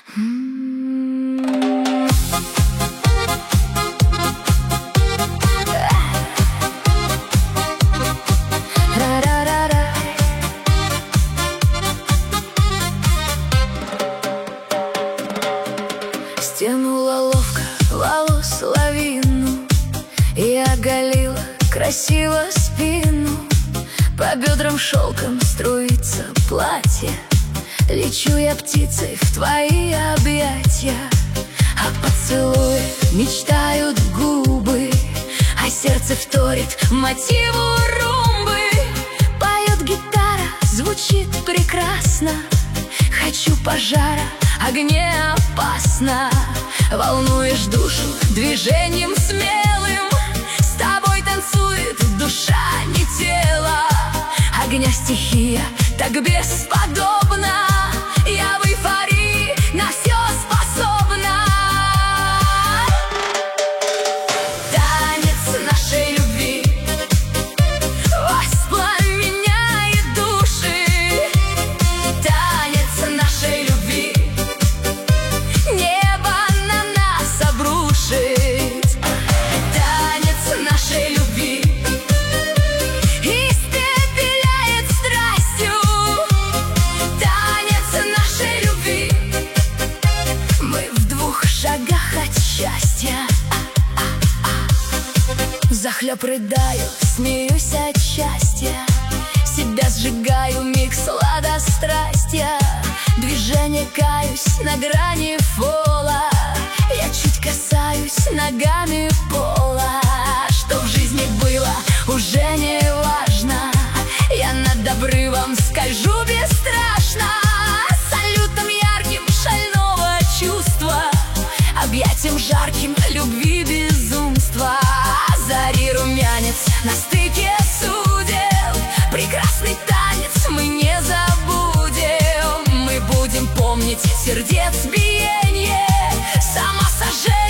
Стянула ловко волос лавину и оголила красиво спину. По бедрам шелком струится платье. Лечу я птицей в твои объятия, а поцелуи мечтают губы, а сердце вторит мотиву румбы. Поет гитара, звучит прекрасно. Хочу пожара, огне опасно. Волнуешь душу движением смелым. С тобой танцует душа, не тело. Огня стихия так бесподобна. Я в эйфории, на все способна. Танец нашей любви воспламеняет души. Танец нашей любви небо на нас обрушит. Танец нашей любви испепеляет страстью. Танец нашей любви. Мы в 2 шагах от счастья. Взахлеб рыдаю, смеюсь от счастья. Себя сжигаю, миг сладострастья. Движение каюсь на грани фола. Я чуть касаюсь ногами пола. Что в жизни было, уже не важно. Я над обрывом скольжу бесстрашно. Салютом ярким шального чувства, объятием жарким любви безумства. Зари румянец на стыке судеб. Прекрасный танец мы не забудем. Мы будем помнить сердец биение, самосожжение.